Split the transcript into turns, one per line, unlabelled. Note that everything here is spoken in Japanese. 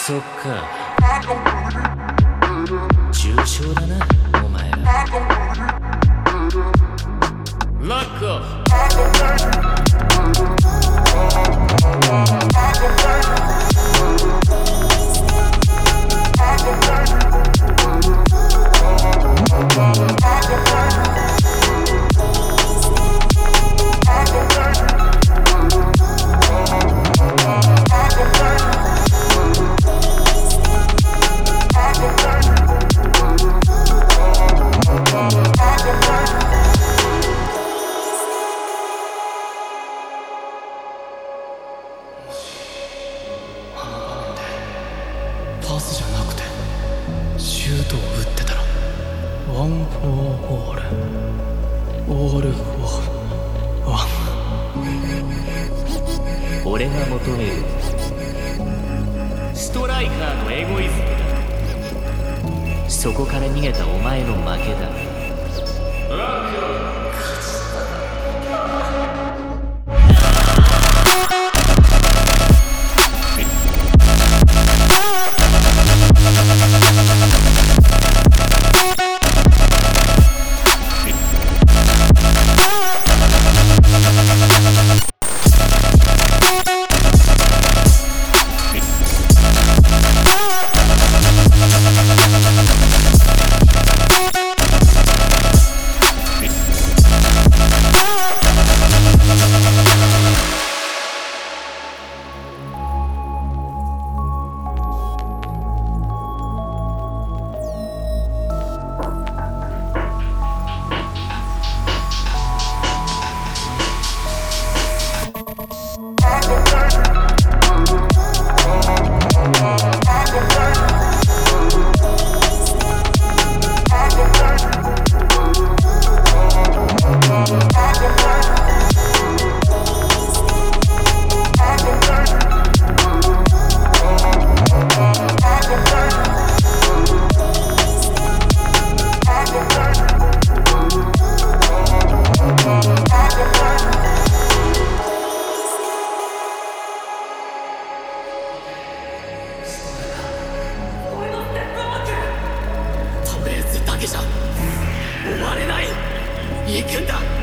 そっか、重症だなお前ら。ラックオフ。
パスじゃなくてシュートを打ってたらワン・フォー・オール、オール・フォー・ワン。
俺が求めるストライカーのエゴイズムだ。そこから逃げたお前の負けだ。
とりあえずだけじゃ終われない。行くんだ。